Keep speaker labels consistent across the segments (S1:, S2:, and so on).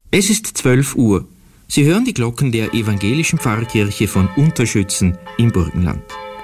S1: Es ist 12 Uhr. Sie hören die Glocken der evangelischen Pfarrkirche von Unterschützen im Burgenland.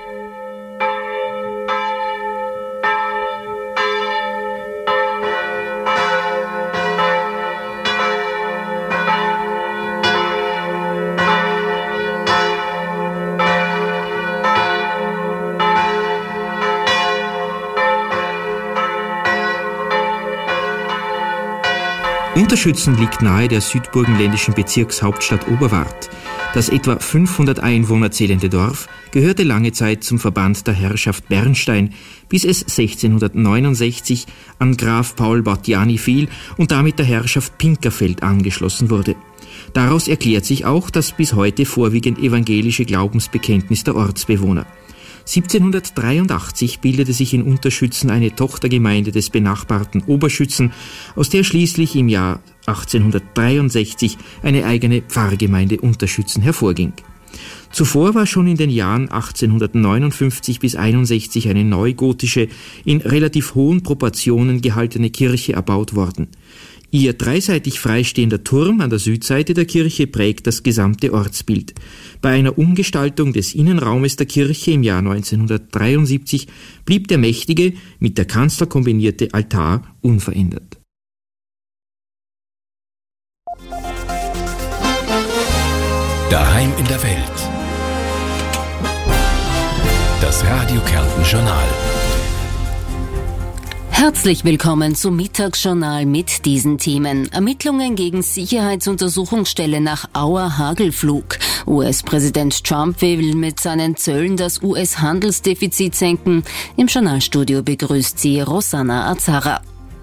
S1: Unterschützen liegt nahe der südburgenländischen Bezirkshauptstadt Oberwart. Das etwa 500 Einwohner zählende Dorf gehörte lange Zeit zum Verband der Herrschaft Bernstein, bis es 1669 an Graf Paul Battiani fiel und damit der Herrschaft Pinkerfeld angeschlossen wurde. Daraus erklärt sich auch das bis heute vorwiegend evangelische Glaubensbekenntnis der Ortsbewohner. 1783 bildete sich in Unterschützen eine Tochtergemeinde des benachbarten Oberschützen, aus der schließlich im Jahr 1863 eine eigene Pfarrgemeinde Unterschützen hervorging. Zuvor war schon in den Jahren 1859 bis 1861 eine neugotische, in relativ hohen Proportionen gehaltene Kirche erbaut worden. Ihr dreiseitig freistehender Turm an der Südseite der Kirche prägt das gesamte Ortsbild. Bei einer Umgestaltung des Innenraumes der Kirche im Jahr 1973 blieb der mächtige, mit der Kanzel kombinierte Altar unverändert.
S2: Daheim in der Welt. Das Radio Kärnten Journal.
S3: Herzlich willkommen zum Mittagsjournal mit diesen Themen. Ermittlungen gegen Sicherheitsuntersuchungsstelle nach Auer Hagelflug. US-Präsident Trump will mit seinen Zöllen das US-Handelsdefizit senken. Im Journalstudio begrüßt sie Rosanna Azara.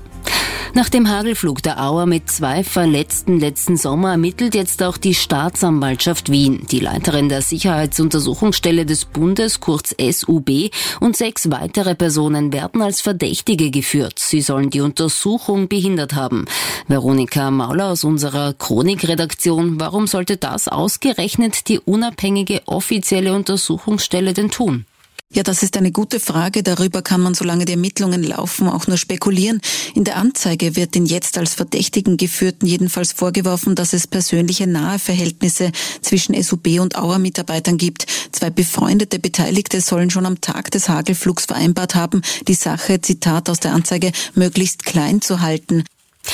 S3: Nach dem Hagelflug der Auer mit 2 Verletzten letzten Sommer ermittelt jetzt auch die Staatsanwaltschaft Wien. Die Leiterin der Sicherheitsuntersuchungsstelle des Bundes, kurz SUB, und 6 weitere Personen werden als Verdächtige geführt. Sie sollen die Untersuchung behindert haben. Veronika Mauler aus unserer Chronikredaktion, warum sollte das ausgerechnet die unabhängige offizielle Untersuchungsstelle denn tun?
S4: Ja, das ist eine gute Frage. Darüber kann man, solange die Ermittlungen laufen, auch nur spekulieren. In der Anzeige wird den jetzt als Verdächtigen Geführten jedenfalls vorgeworfen, dass es persönliche nahe Verhältnisse zwischen SUB und Auer-Mitarbeitern gibt. 2 befreundete Beteiligte sollen schon am Tag des Hagelflugs vereinbart haben, die Sache, Zitat aus der Anzeige, möglichst klein zu halten.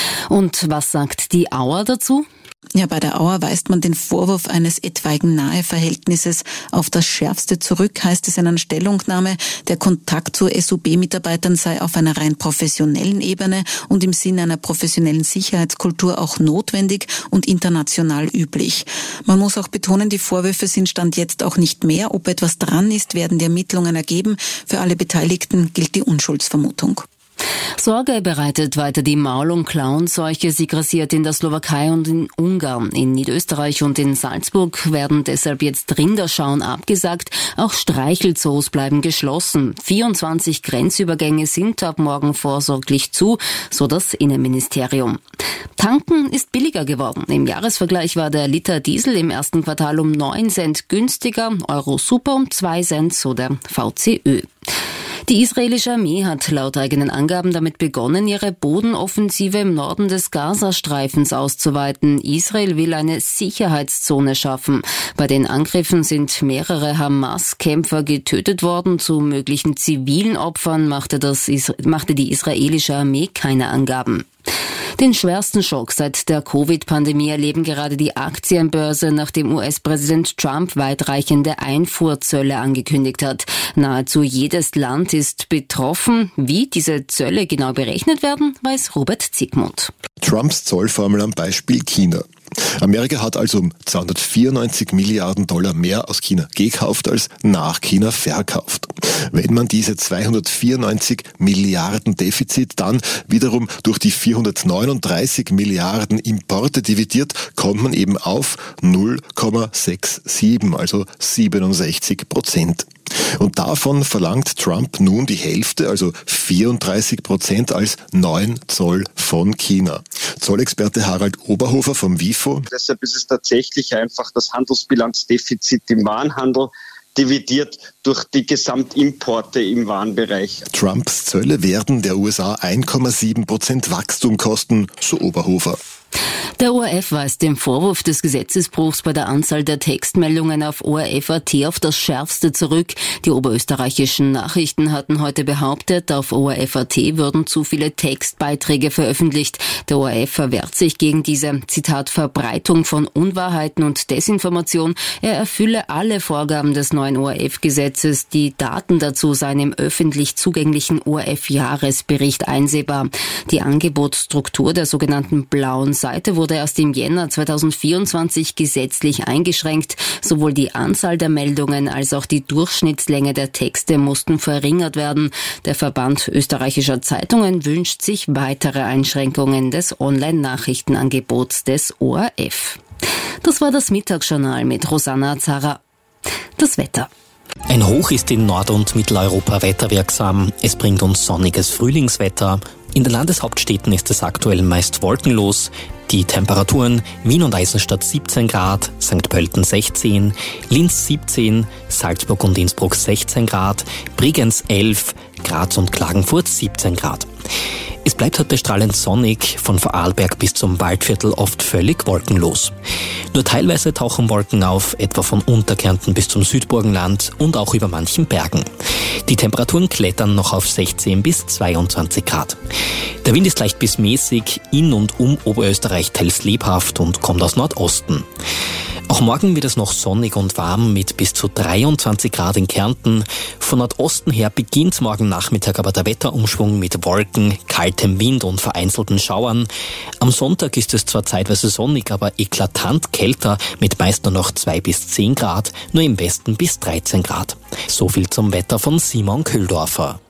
S3: Und was sagt die Auer dazu?
S4: Ja, bei der Auer weist man den Vorwurf eines etwaigen Naheverhältnisses auf das Schärfste zurück, heißt es in einer Stellungnahme. Der Kontakt zu SUB-Mitarbeitern sei auf einer rein professionellen Ebene und im Sinne einer professionellen Sicherheitskultur auch notwendig und international üblich. Man muss auch betonen, die Vorwürfe sind Stand jetzt auch nicht mehr. Ob etwas dran ist, werden die Ermittlungen ergeben. Für alle Beteiligten gilt die Unschuldsvermutung.
S3: Sorge bereitet weiter die Maul- und Klauenseuche. Sie grassiert in der Slowakei und in Ungarn. In Niederösterreich und in Salzburg werden deshalb jetzt Rinderschauen abgesagt. Auch Streichelzoos bleiben geschlossen. 24 Grenzübergänge sind ab morgen vorsorglich zu, so das Innenministerium. Tanken ist billiger geworden. Im Jahresvergleich war der Liter Diesel im ersten Quartal um 9 Cent günstiger, Euro Super um 2 Cent, so der VCÖ. Die israelische Armee hat laut eigenen Angaben damit begonnen, ihre Bodenoffensive im Norden des Gazastreifens auszuweiten. Israel will eine Sicherheitszone schaffen. Bei den Angriffen sind mehrere Hamas-Kämpfer getötet worden. Zu möglichen zivilen Opfern machte die israelische Armee keine Angaben. Den schwersten Schock seit der Covid-Pandemie erleben gerade die Aktienbörse, nachdem US-Präsident Trump weitreichende Einfuhrzölle angekündigt hat. Nahezu jedes Land ist betroffen. Wie diese Zölle genau berechnet werden, weiß Robert Zickmund.
S5: Trumps Zollformel am Beispiel China. Amerika hat also um 294 Milliarden Dollar mehr aus China gekauft als nach China verkauft. Wenn man diese 294 Milliarden Defizit dann wiederum durch die 439 Milliarden Importe dividiert, kommt man eben auf 0,67, also 67%. Und davon verlangt Trump nun die Hälfte, also 34% als 9 Zoll von China. Zollexperte Harald Oberhofer vom WIFO.
S6: Deshalb ist es tatsächlich einfach das Handelsbilanzdefizit im Warenhandel dividiert durch die Gesamtimporte im Warenbereich.
S5: Trumps Zölle werden der USA 1,7% Wachstum kosten, so Oberhofer.
S3: Der ORF weist den Vorwurf des Gesetzesbruchs bei der Anzahl der Textmeldungen auf ORF.at auf das Schärfste zurück. Die oberösterreichischen Nachrichten hatten heute behauptet, auf ORF.at würden zu viele Textbeiträge veröffentlicht. Der ORF verwehrt sich gegen diese, Zitat, Verbreitung von Unwahrheiten und Desinformation. Er erfülle alle Vorgaben des neuen ORF-Gesetzes. Die Daten dazu seien im öffentlich zugänglichen ORF-Jahresbericht einsehbar. Die Angebotsstruktur der sogenannten blauen Seite wurde erst im Jänner 2024 gesetzlich eingeschränkt. Sowohl die Anzahl der Meldungen als auch die Durchschnittslänge der Texte mussten verringert werden. Der Verband österreichischer Zeitungen wünscht sich weitere Einschränkungen des Online-Nachrichtenangebots des ORF. Das war das Mittagsjournal mit Rosanna Zara. Das Wetter.
S7: Ein Hoch ist in Nord- und Mitteleuropa wetterwirksam. Es bringt uns sonniges Frühlingswetter. In den Landeshauptstädten ist es aktuell meist wolkenlos. Die Temperaturen: Wien und Eisenstadt 17 Grad, St. Pölten 16, Linz 17, Salzburg und Innsbruck 16 Grad, Bregenz 11, Graz und Klagenfurt 17 Grad. Es bleibt heute strahlend sonnig, von Vorarlberg bis zum Waldviertel oft völlig wolkenlos. Nur teilweise tauchen Wolken auf, etwa von Unterkärnten bis zum Südburgenland und auch über manchen Bergen. Die Temperaturen klettern noch auf 16 bis 22 Grad. Der Wind ist leicht bis mäßig, in und um Oberösterreich teils lebhaft und kommt aus Nordosten. Auch morgen wird es noch sonnig und warm mit bis zu 23 Grad in Kärnten. Von Nordosten her beginnt morgen Nachmittag aber der Wetterumschwung mit Wolken, kaltem Wind und vereinzelten Schauern. Am Sonntag ist es zwar zeitweise sonnig, aber eklatant kälter mit meist nur noch 2 bis 10 Grad, nur im Westen bis 13 Grad. So viel zum Wetter von Simon Köhldorfer.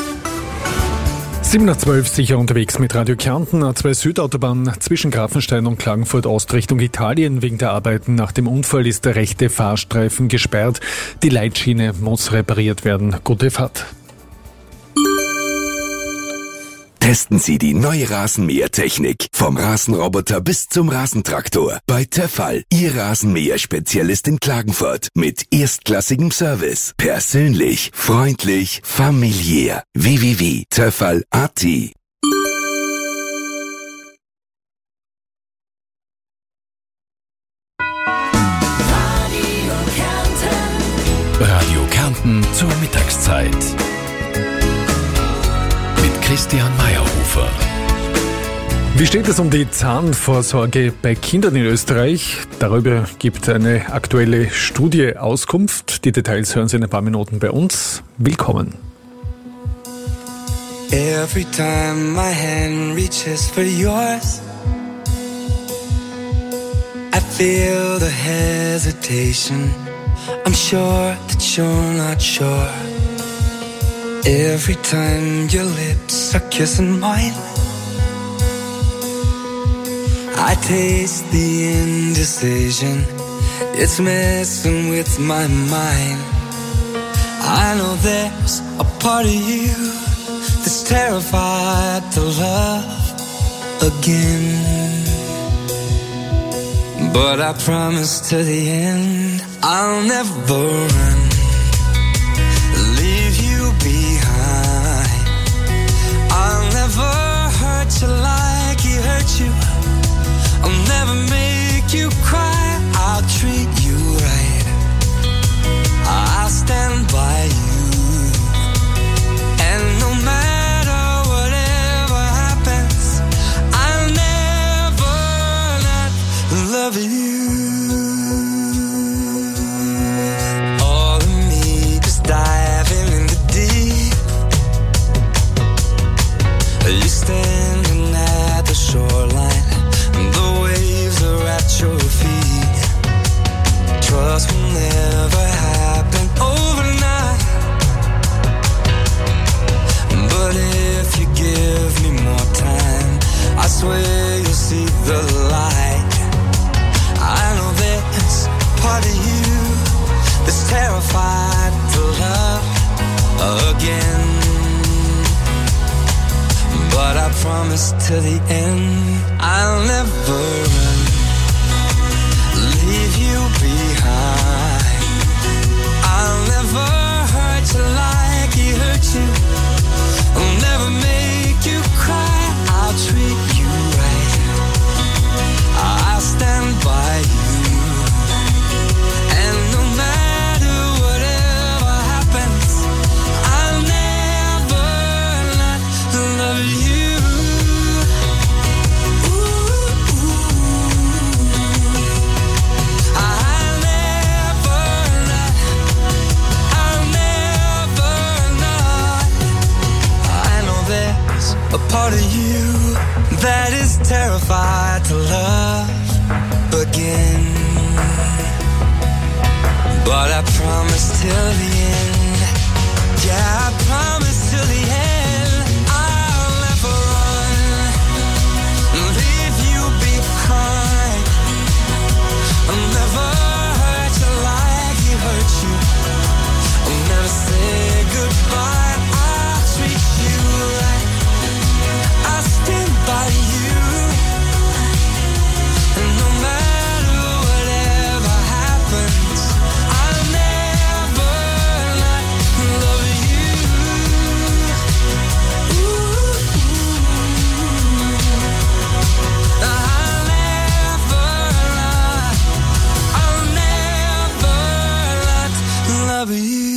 S8: 7:12 sicher unterwegs mit Radio Kärnten. A2 Südautobahn zwischen Grafenstein und Klagenfurt Ost Richtung Italien. Wegen der Arbeiten nach dem Unfall ist der rechte Fahrstreifen gesperrt. Die Leitschiene muss repariert werden. Gute Fahrt.
S2: Testen Sie die neue Rasenmähertechnik. Vom Rasenroboter bis zum Rasentraktor. Bei Tefal, Ihr Rasenmäher-Spezialist in Klagenfurt. Mit erstklassigem Service. Persönlich, freundlich, familiär. www.tefal.at. Radio Kärnten zur Mittagszeit. Christian Meyerhofer.
S8: Wie steht es um die Zahnvorsorge bei Kindern in Österreich? Darüber gibt eine aktuelle Studie Auskunft. Die Details hören Sie in ein paar Minuten bei uns. Willkommen.
S9: Every time my hand reaches for yours, I feel the hesitation. I'm sure that you're not sure. Every time your lips are kissing mine, I taste the indecision. It's messing with my mind. I know there's a part of you that's terrified to love again. But I promise to the end, I'll never run, leave you behind. I'll never hurt you like he hurt you. I'll never make you cry. I'll treat you right. I'll stand by you. And no matter whatever happens, I'll never not love you. All of me is diving in the deep. You standing at the shoreline, the waves are at your feet. Trust will never happen overnight, but if you give me more time, I swear you'll see the light. I know there's a part of you that's terrified to love again, but I promise to the end, I'll never run, leave you behind. I'll never hurt you like he hurt you. I'll never make you cry. I'll treat you right. a part of you that is terrified to love again. But I promise till the end, yeah, I promise till the end, I'll never run, leave you behind. I'll never hurt you like he hurt you. I'll never say goodbye. I'll treat you right. I'll stand by you. And no matter whatever happens, I'll never not love you. I'll never not love you.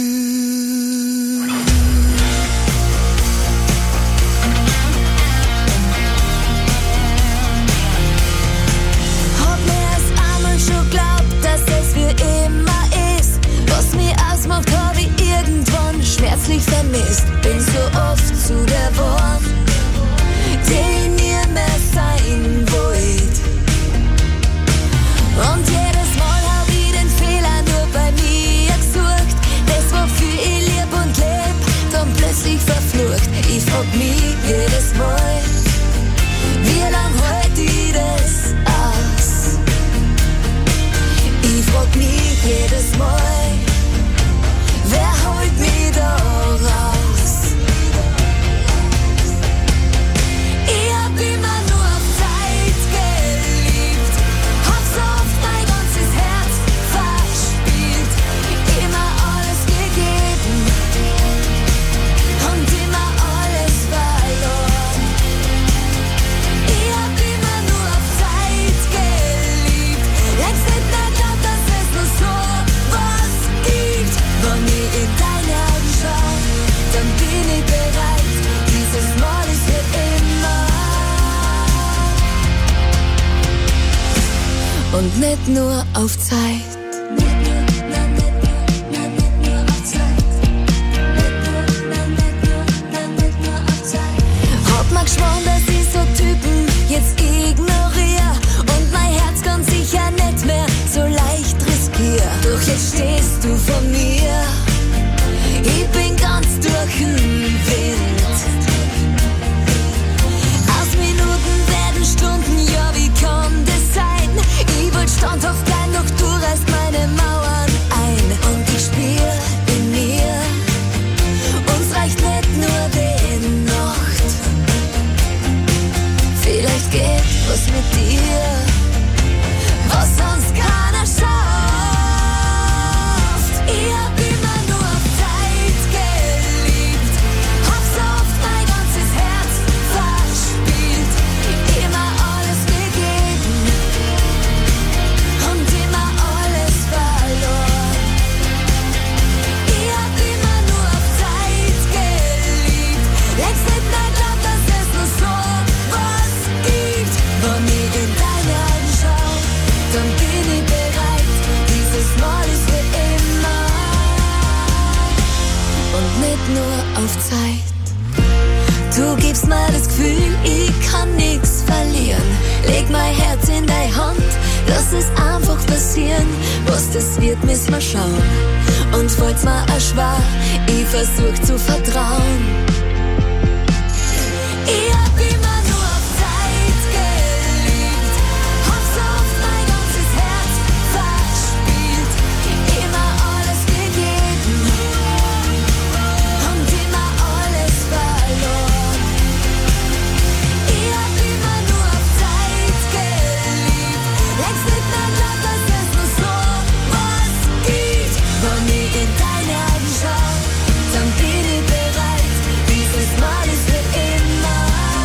S10: Hab mir erst einmal schon glaubt, dass es für immer ist. Was mir ausmacht, hab ich irgendwann schmerzlich vermisst. Bin so oft zu der Wort, die nie mehr sein wollt. Und jedes Mal hab ich den Fehler nur bei mir gesucht. Das, wofür ich lieb und leb, dann plötzlich verflucht. Ich frag mich jedes Mal, wie lang halt ich das aus? Ich frag mich jedes Mal, wer holt mich da raus? Ich hab immer nur auf Zeit geliebt, hab so oft mein ganzes Herz verspielt, immer alles gegeben und immer alles verloren. Ich hab immer nur auf Zeit geliebt, längst nicht mehr glaubt, dass es nur so was gibt. Wenn ich in deine Augen schau, dann bin ich bereit, dieses Mal ist für immer. Und nicht nur auf Zeit. Hab mir geschworen, dass ich so Typen jetzt ignoriere und mein Herz ganz sicher nicht mehr so leicht riskier. Doch jetzt stehst du vor mir, ich bin ganz durch den Wind. Aus Minuten werden Stunden, ja, wie kann das sein? Ich wollt standhaft bleiben, doch du reißt meine Mauern ein. Und ich spür in mir, uns reicht nicht nur die Nacht. Vielleicht geht was mit dir, was sonst keiner schafft. Ich hab immer nur auf Zeit geliebt, hab so oft mein ganzes Herz verspielt, immer alles gegeben und immer alles verloren. Ich hab immer nur auf Zeit geliebt, längst nicht mehr glaubt, dass es nur so was gibt. Wenn ich in deine Augen schau, dann bin ich bereit, dieses Mal ist für immer und nicht nur auf Zeit. Du gibst mir das Gefühl, ich kann nix verlieren. Leg mein Herz in deine Hand, lass es einfach passieren. Was das wird, müssen wir schauen. Und fällt's mir auch schwer, ich versuch zu vertrauen. Ich hab immer nur auf Zeit geliebt, hab so oft mein ganzes Herz verspielt, immer alles gegeben und immer alles verloren. Ich hab immer nur auf Zeit geliebt, längst nicht mehr glaubt, dass es nur so was gibt. Wenn ich in deine Augen schau, dann bin ich bereit, dieses Mal ist für immer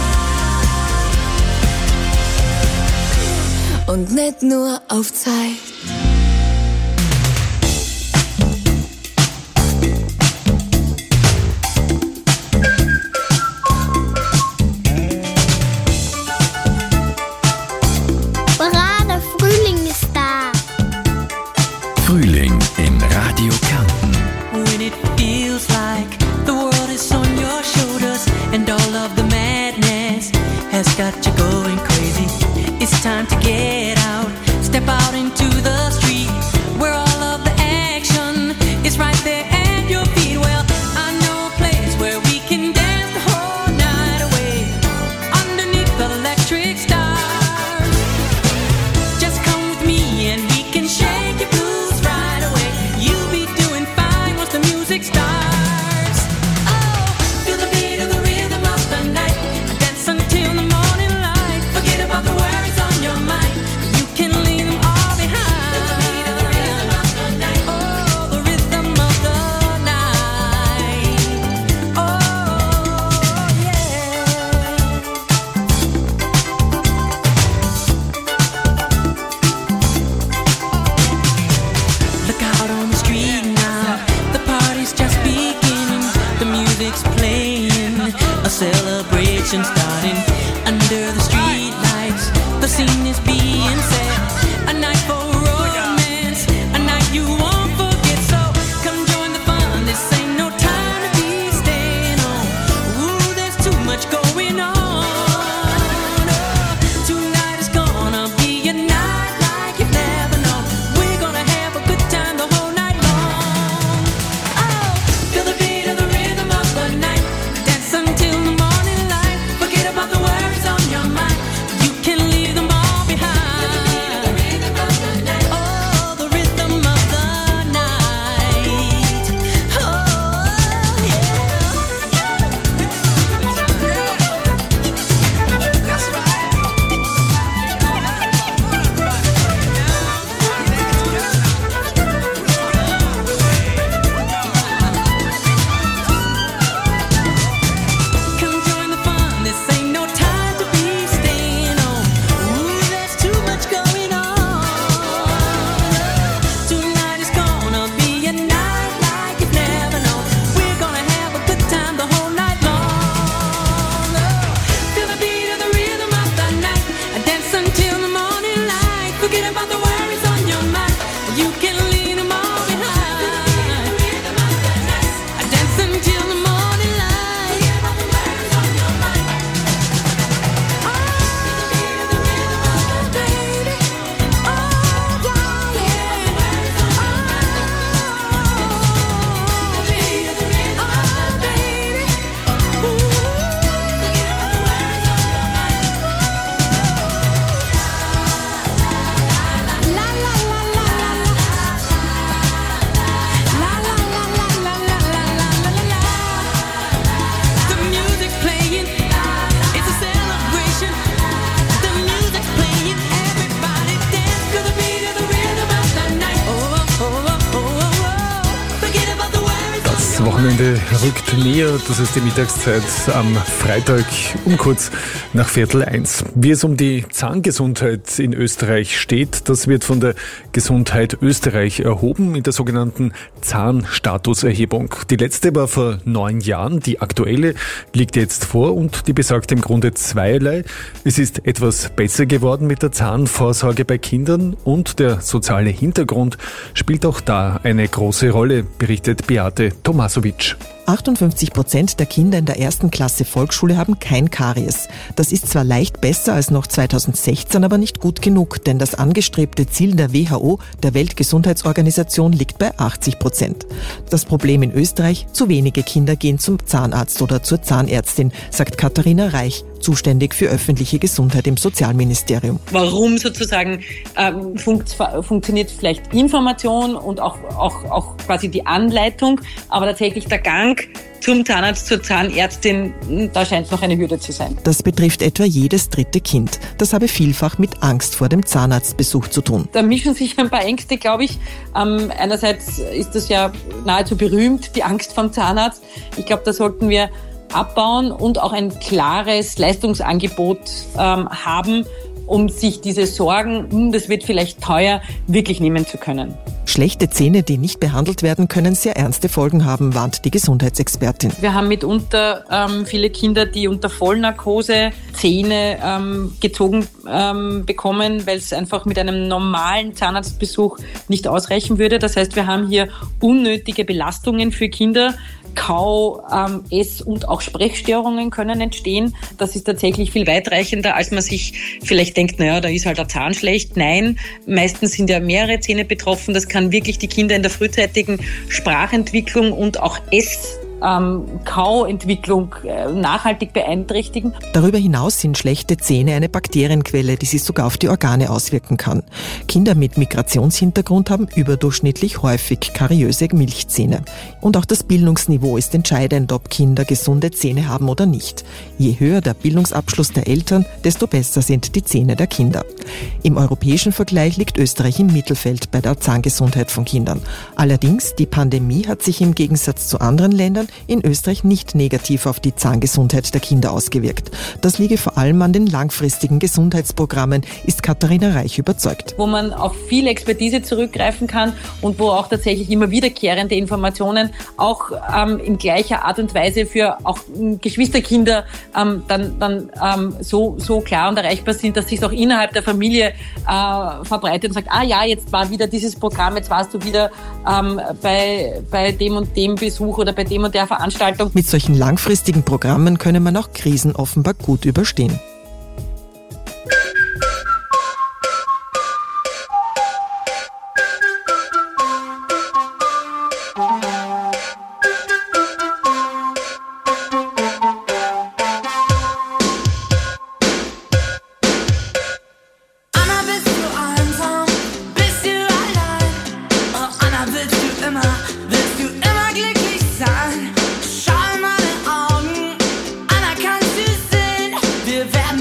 S10: und nicht nur auf Zeit.
S11: Hurra, Frühling ist da.
S2: Frühling in Radio Kärnten.
S12: When it feels like the world is on your shoulders and all of the madness music's playing, a celebration starting under the street lights. The scene is being set, a night for romance, a night you won't forget. So come join the fun, this ain't no time to be staying home. Ooh, there's too much going on. Tonight is gonna be a night like you've never known. We're gonna have a good time the whole night long. Oh, feel the beat of the rhythm of the night. Dance until the morning light. Forget about the worries on your mind. You can leave them all behind. Oh, the rhythm of the night. Oh, yeah. That's right. Come join the fun, this ain't no time to be staying home. Ooh, there's too much going on. Tonight is gonna be a night like you've never known. We're gonna have a good time the whole night long. Feel the beat of the rhythm of the night. Dance until the morning light. Forget about the worries on your mind. You can leave them all behind. Dance until the morning light. Forget about the worries on your mind. Oh, baby. Oh, darling. Oh, baby. The music's playing, it's a celebration. The music's playing, everybody dance to the beat of the rhythm of the night. Oh, oh, oh, oh, oh, oh. Forget about the worries.
S8: Das Wochenende rückt näher, das ist die Mittagszeit am Freitag um kurz nach 12:15. Wie es um die Zahngesundheit in Österreich steht, das wird von der Gesundheit Österreich erhoben in der sogenannten Zahnstatuserhebung. Die letzte war vor 9 Jahren, die aktuelle liegt jetzt vor und die besagt im Grunde zweierlei. Es ist etwas besser geworden mit der Zahnvorsorge bei Kindern und der soziale Hintergrund spielt auch da eine große Rolle, berichtet Beate Tomasovic.
S13: 58% der Kinder in der 1. Klasse Volksschule haben kein Karies. Das ist zwar leicht besser als noch 2016, aber nicht gut genug, denn das angestrebte Ziel der WHO, der Weltgesundheitsorganisation, liegt bei 80%. Das Problem in Österreich: zu wenige Kinder gehen zum Zahnarzt oder zur Zahnärztin, sagt Katharina Reich, zuständig für öffentliche Gesundheit im Sozialministerium.
S14: Warum sozusagen funktioniert vielleicht Information und auch quasi die Anleitung, aber tatsächlich der Gang zum Zahnarzt, zur Zahnärztin, da scheint noch eine Hürde zu sein.
S13: Das betrifft etwa jedes 3. Kind. Das habe vielfach mit Angst vor dem Zahnarztbesuch zu tun.
S14: Da mischen sich ein paar Ängste, glaube ich. Einerseits ist das ja nahezu berühmt, die Angst vom Zahnarzt. Ich glaube, da sollten wir abbauen und auch ein klares Leistungsangebot haben, um sich diese Sorgen, das wird vielleicht teuer, wirklich nehmen zu können.
S13: Schlechte Zähne, die nicht behandelt werden können, sehr ernste Folgen haben, warnt die Gesundheitsexpertin.
S14: Wir haben mitunter viele Kinder, die unter Vollnarkose Zähne gezogen bekommen, weil es einfach mit einem normalen Zahnarztbesuch nicht ausreichen würde. Das heißt, wir haben hier unnötige Belastungen für Kinder. Kau-, Ess- und auch Sprechstörungen können entstehen. Das ist tatsächlich viel weitreichender, als man sich vielleicht denkt, naja, da ist halt der Zahn schlecht. Nein, meistens sind ja mehrere Zähne betroffen. Das kann wirklich die Kinder in der frühzeitigen Sprachentwicklung und auch Kauentwicklung nachhaltig beeinträchtigen.
S13: Darüber hinaus sind schlechte Zähne eine Bakterienquelle, die sich sogar auf die Organe auswirken kann. Kinder mit Migrationshintergrund haben überdurchschnittlich häufig kariöse Milchzähne. Und auch das Bildungsniveau ist entscheidend, ob Kinder gesunde Zähne haben oder nicht. Je höher der Bildungsabschluss der Eltern, desto besser sind die Zähne der Kinder. Im europäischen Vergleich liegt Österreich im Mittelfeld bei der Zahngesundheit von Kindern. Allerdings, die Pandemie hat sich im Gegensatz zu anderen Ländern in Österreich nicht negativ auf die Zahngesundheit der Kinder ausgewirkt. Das liege vor allem an den langfristigen Gesundheitsprogrammen, ist Katharina Reich überzeugt.
S14: Wo man auf viel Expertise zurückgreifen kann und wo auch tatsächlich immer wiederkehrende Informationen auch in gleicher Art und Weise für auch Geschwisterkinder so klar und erreichbar sind, dass sich es auch innerhalb der Familie verbreitet und sagt, jetzt war wieder dieses Programm, jetzt warst du wieder bei dem und dem Besuch oder bei dem und der Veranstaltung.
S13: Mit solchen langfristigen Programmen könne man auch Krisen offenbar gut überstehen.
S9: Schau in meine Augen, Anna, kannst du sehen? Wir werden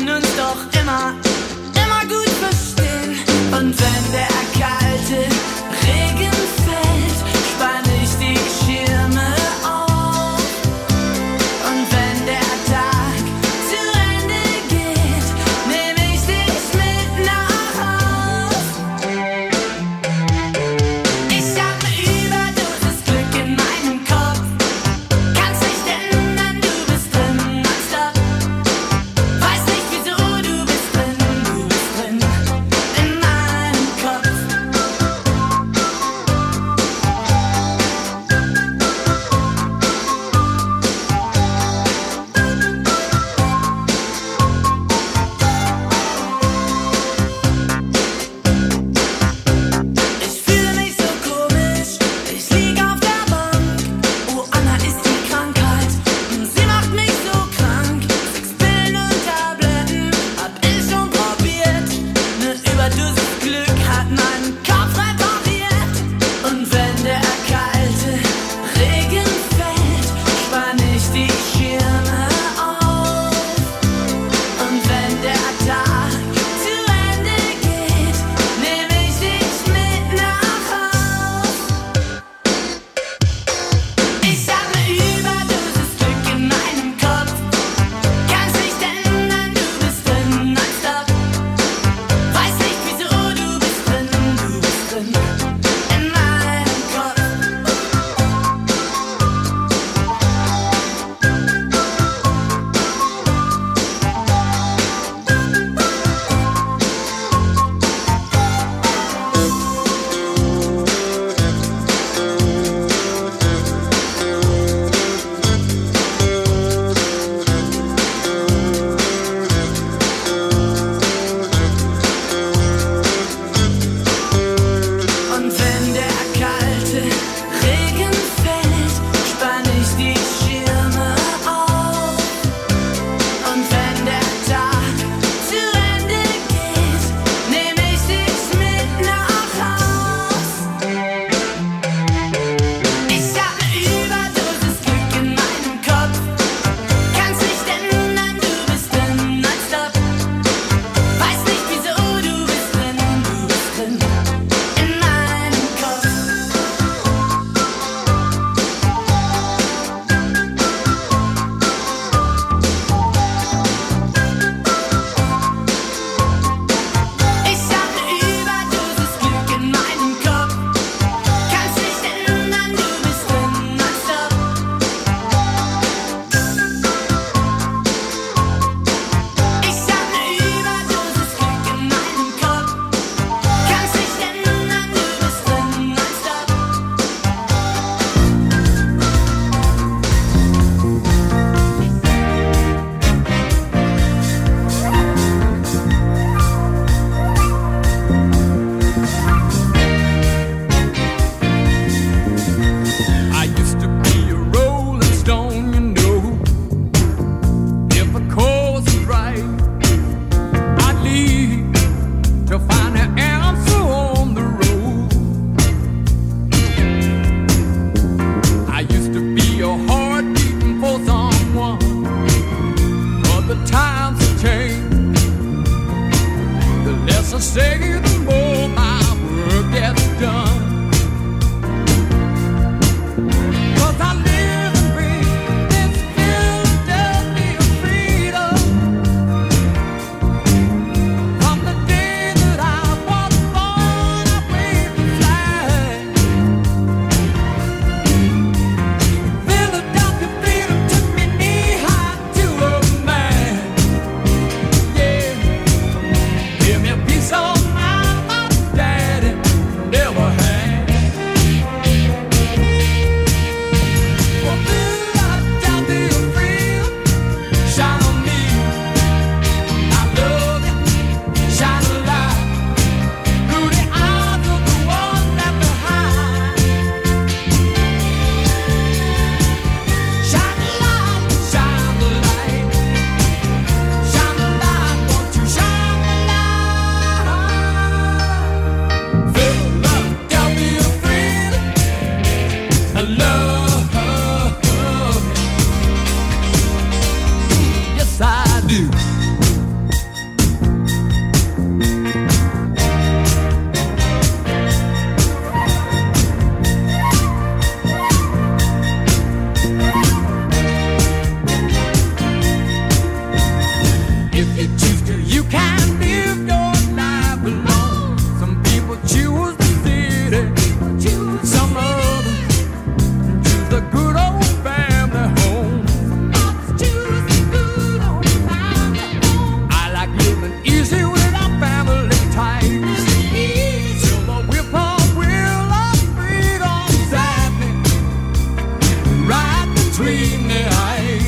S9: between the eyes.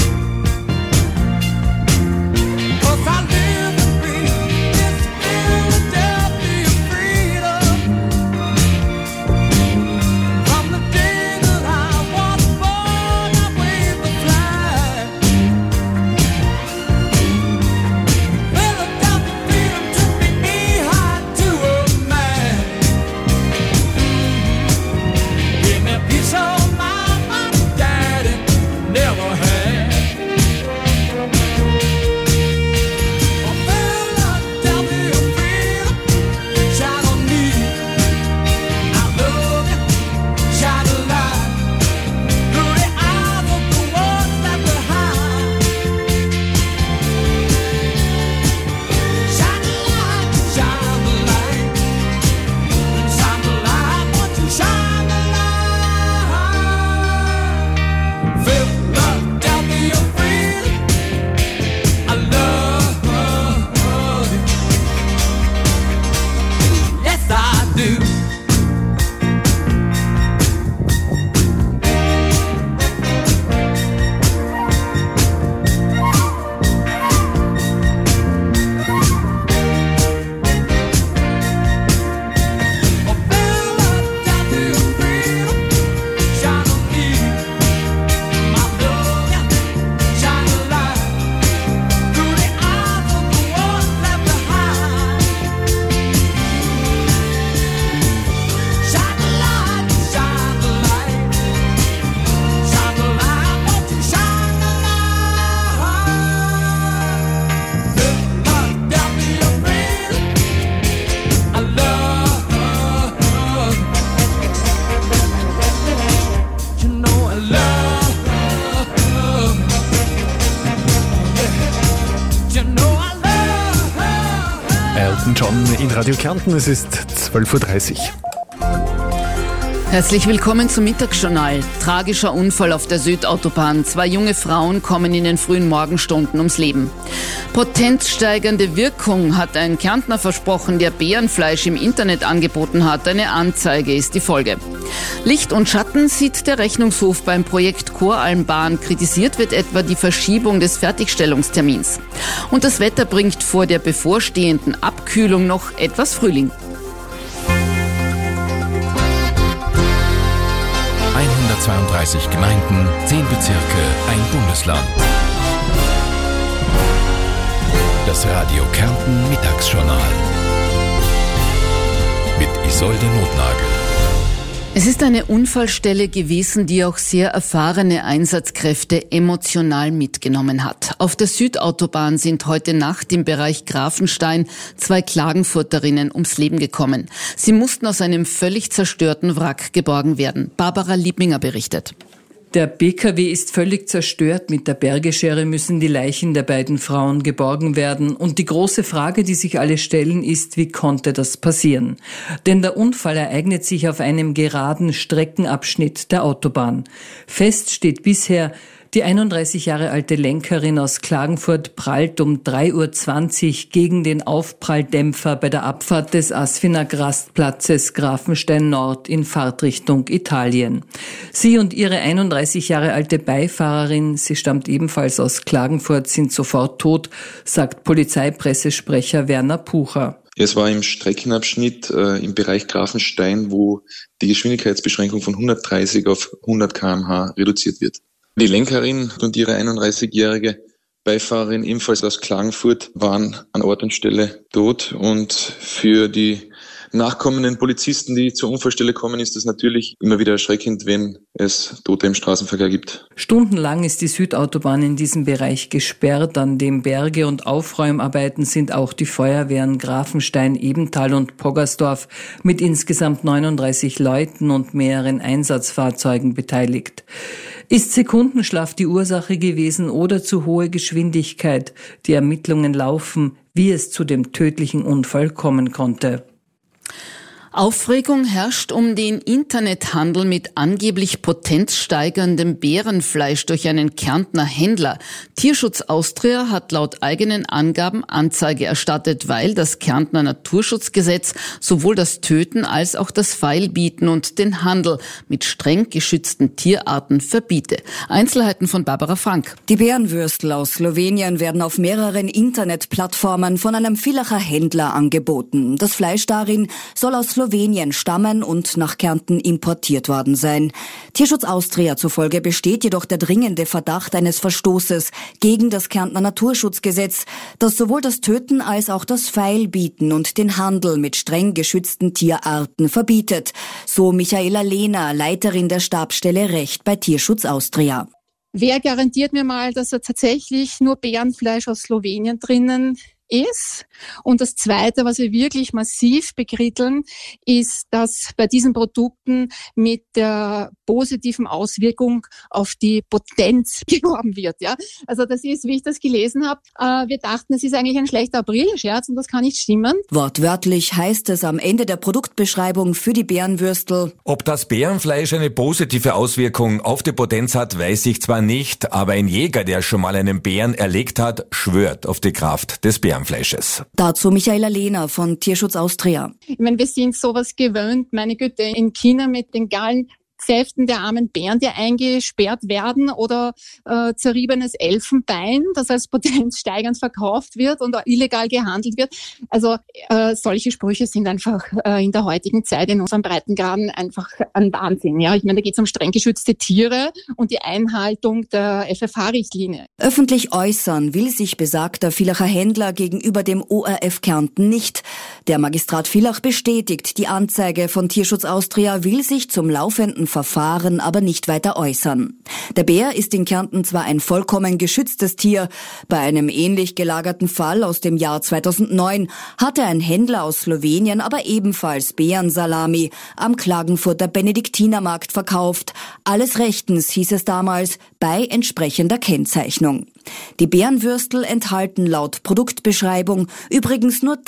S9: 'Cause I live to breathe this Philadelphia freedom. From the day that I was born, I waved the flag. Philadelphia freedom took me knee-high to a man. Give me peace of mind, my daddy never had. Oh, Philadelphia freedom, shine on me. I love you, shine a light through the eyes of the ones left behind. Shine the light, shine the light, shine the light, won't you shine the light? Philadelphia freedom, I love you. Yes, I do. Oh, Philadelphia freedom, shine on me. I love you, shine a light through the eyes of the ones left behind. Shine the light, shine the light, shine the light, won't you shine the light? Philadelphia freedom, I love you know I love you know I love
S8: Elton John in Radio Kärnten, es ist 12:30 Uhr.
S15: Herzlich willkommen zum Mittagsjournal. Tragischer Unfall auf der Südautobahn. 2 junge Frauen kommen in den frühen Morgenstunden ums Leben. Potenzsteigernde Wirkung hat ein Kärntner versprochen, der Bärenfleisch im Internet angeboten hat. Eine Anzeige ist die Folge. Licht und Schatten sieht der Rechnungshof beim Projekt Koralmbahn. Kritisiert wird etwa die Verschiebung des Fertigstellungstermins. Und das Wetter bringt vor der bevorstehenden Abkühlung noch etwas Frühling.
S2: 132 Gemeinden, 10 Bezirke, ein Bundesland. Das Radio Kärnten Mittagsjournal mit Isolde Notnagel.
S15: Es ist eine Unfallstelle gewesen, die auch sehr erfahrene Einsatzkräfte emotional mitgenommen hat. Auf der Südautobahn sind heute Nacht im Bereich Grafenstein 2 Klagenfurterinnen ums Leben gekommen. Sie mussten aus einem völlig zerstörten Wrack geborgen werden. Barbara Liebminger berichtet.
S16: Der PKW ist völlig zerstört. Mit der Bergeschere müssen die Leichen der beiden Frauen geborgen werden. Und die große Frage, die sich alle stellen, ist, wie konnte das passieren? Denn der Unfall ereignet sich auf einem geraden Streckenabschnitt der Autobahn. Fest steht bisher, die 31 Jahre alte Lenkerin aus Klagenfurt prallt um 3:20 Uhr gegen den Aufpralldämpfer bei der Abfahrt des Asfinag-Rastplatzes Grafenstein Nord in Fahrtrichtung Italien. Sie und ihre 31 Jahre alte Beifahrerin, sie stammt ebenfalls aus Klagenfurt, sind sofort tot, sagt Polizeipressesprecher Werner Pucher.
S17: Es war im Streckenabschnitt im Bereich Grafenstein, wo die Geschwindigkeitsbeschränkung von 130 auf 100 km/h reduziert wird. Die Lenkerin und ihre 31-jährige Beifahrerin, ebenfalls aus Klagenfurt, waren an Ort und Stelle tot. Und für die nachkommenden Polizisten, die zur Unfallstelle kommen, ist es natürlich immer wieder erschreckend, wenn es Tote im Straßenverkehr gibt.
S16: Stundenlang ist die Südautobahn in diesem Bereich gesperrt. An dem Berge- und Aufräumarbeiten sind auch die Feuerwehren Grafenstein, Ebenthal und Poggersdorf mit insgesamt 39 Leuten und mehreren Einsatzfahrzeugen beteiligt. Ist Sekundenschlaf die Ursache gewesen oder zu hohe Geschwindigkeit? Die Ermittlungen laufen, wie es zu dem tödlichen Unfall kommen konnte.
S15: Aufregung herrscht um den Internethandel mit angeblich potenzsteigerndem Bärenfleisch durch einen Kärntner Händler. Tierschutz Austria hat laut eigenen Angaben Anzeige erstattet, weil das Kärntner Naturschutzgesetz sowohl das Töten als auch das Feilbieten und den Handel mit streng geschützten Tierarten verbiete. Einzelheiten von Barbara Frank.
S18: Die Bärenwürstel aus Slowenien werden auf mehreren Internetplattformen von einem Villacher Händler angeboten. Das Fleisch darin soll aus Slowenien stammen und nach Kärnten importiert worden sein. Tierschutz Austria zufolge besteht jedoch der dringende Verdacht eines Verstoßes gegen das Kärntner Naturschutzgesetz, das sowohl das Töten als auch das Feilbieten und den Handel mit streng geschützten Tierarten verbietet. So Michaela Lehner, Leiterin der Stabsstelle Recht bei Tierschutz Austria.
S19: Wer garantiert mir mal, dass da tatsächlich nur Bärenfleisch aus Slowenien drinnen ist? Und das Zweite, was wir wirklich massiv bekritteln, ist, dass bei diesen Produkten mit der positiven Auswirkung auf die Potenz geworben wird. Ja, also das ist, wie ich das gelesen habe, wir dachten, es ist eigentlich ein schlechter Aprilscherz und das kann nicht stimmen.
S18: Wortwörtlich heißt es am Ende der Produktbeschreibung für die Bärenwürstel:
S20: Ob das Bärenfleisch eine positive Auswirkung auf die Potenz hat, weiß ich zwar nicht, aber ein Jäger, der schon mal einen Bären erlegt hat, schwört auf die Kraft des Bärenfleisches.
S18: Dazu Michaela Lehner von Tierschutz Austria.
S19: Ich meine, wir sind sowas gewöhnt, meine Güte, in China mit den Gallensäften der armen Bären, die eingesperrt werden, oder zerriebenes Elfenbein, das als potenzsteigernd verkauft wird und illegal gehandelt wird. Also solche Sprüche sind einfach in der heutigen Zeit in unserem Breitengraden einfach ein Wahnsinn. Ja, ich meine, da geht es um streng geschützte Tiere und die Einhaltung der FFH-Richtlinie.
S18: Öffentlich äußern will sich besagter Villacher Händler gegenüber dem ORF Kärnten nicht. Der Magistrat Villach bestätigt die Anzeige von Tierschutz Austria, will sich zum laufenden Verfahren aber nicht weiter äußern. Der Bär ist in Kärnten zwar ein vollkommen geschütztes Tier. Bei einem ähnlich gelagerten Fall aus dem Jahr 2009 hatte ein Händler aus Slowenien aber ebenfalls Bärensalami am Klagenfurter Benediktinermarkt verkauft. Alles rechtens, hieß es damals, bei entsprechender Kennzeichnung. Die Bärenwürstel enthalten laut Produktbeschreibung übrigens nur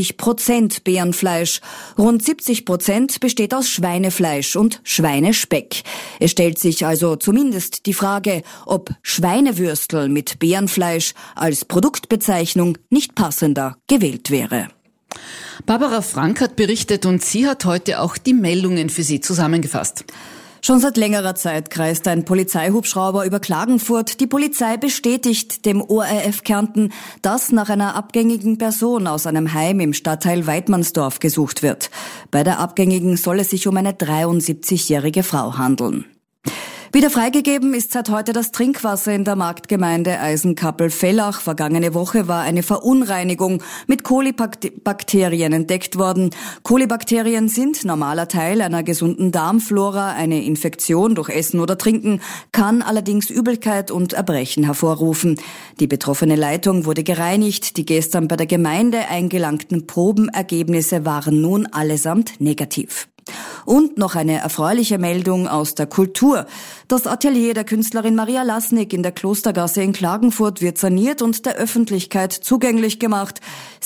S18: 30% Bärenfleisch. Rund 70% besteht aus Schweinefleisch und Schweinespeck. Es stellt sich also zumindest die Frage, ob Schweinewürstel mit Bärenfleisch als Produktbezeichnung nicht passender gewählt wäre.
S15: Barbara Frank hat berichtet und sie hat heute auch die Meldungen für Sie zusammengefasst.
S18: Schon seit längerer Zeit kreist ein Polizeihubschrauber über Klagenfurt. Die Polizei bestätigt dem ORF Kärnten, dass nach einer abgängigen Person aus einem Heim im Stadtteil Weidmannsdorf gesucht wird. Bei der Abgängigen soll es sich um eine 73-jährige Frau handeln. Wieder freigegeben ist seit heute das Trinkwasser in der Marktgemeinde Eisenkappel-Vellach. Vergangene Woche war eine Verunreinigung mit Kolibakterien entdeckt worden. Kolibakterien sind normaler Teil einer gesunden Darmflora. Eine Infektion durch Essen oder Trinken kann allerdings Übelkeit und Erbrechen hervorrufen. Die betroffene Leitung wurde gereinigt. Die gestern bei der Gemeinde eingelangten Probenergebnisse waren nun allesamt negativ. Und noch eine erfreuliche Meldung aus der Kultur. Das Atelier der Künstlerin Maria Lasnik in der Klostergasse in Klagenfurt wird saniert und der Öffentlichkeit zugänglich gemacht.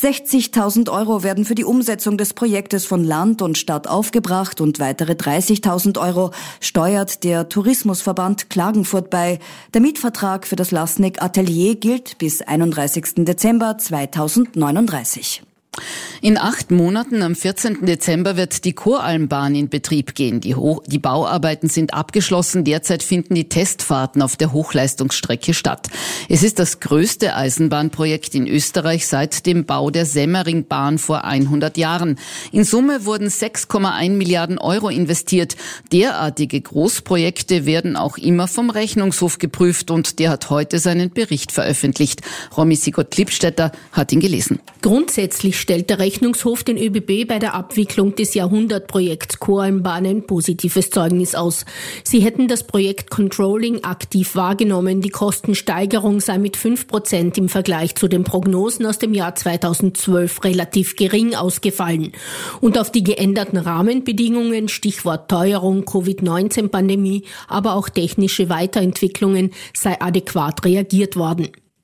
S18: 60.000 € werden für die Umsetzung des Projektes von Land und Stadt aufgebracht und weitere 30.000 € steuert der Tourismusverband Klagenfurt bei. Der Mietvertrag für das Lasnik Atelier gilt bis 31. Dezember 2039.
S15: In 8 Monaten, am 14. Dezember, wird die Koralmbahn in Betrieb gehen. Die Bauarbeiten sind abgeschlossen. Derzeit finden die Testfahrten auf der Hochleistungsstrecke statt. Es ist das größte Eisenbahnprojekt in Österreich seit dem Bau der Semmeringbahn vor 100 Jahren. In Summe wurden 6,1 Milliarden € investiert. Derartige Großprojekte werden auch immer vom Rechnungshof geprüft und der hat heute seinen Bericht veröffentlicht. Romy Sigurd-Lippstädter hat ihn gelesen.
S21: Grundsätzlich stellt der Rechnungshof den ÖBB bei der Abwicklung des Jahrhundertprojekts Koralmbahn ein positives Zeugnis aus. Sie hätten das Projekt Controlling aktiv wahrgenommen. Die Kostensteigerung sei mit 5% im Vergleich zu den Prognosen aus dem Jahr 2012 relativ gering ausgefallen. Und auf die geänderten Rahmenbedingungen, Stichwort Teuerung, Covid-19-Pandemie, aber auch technische Weiterentwicklungen, sei adäquat reagiert worden.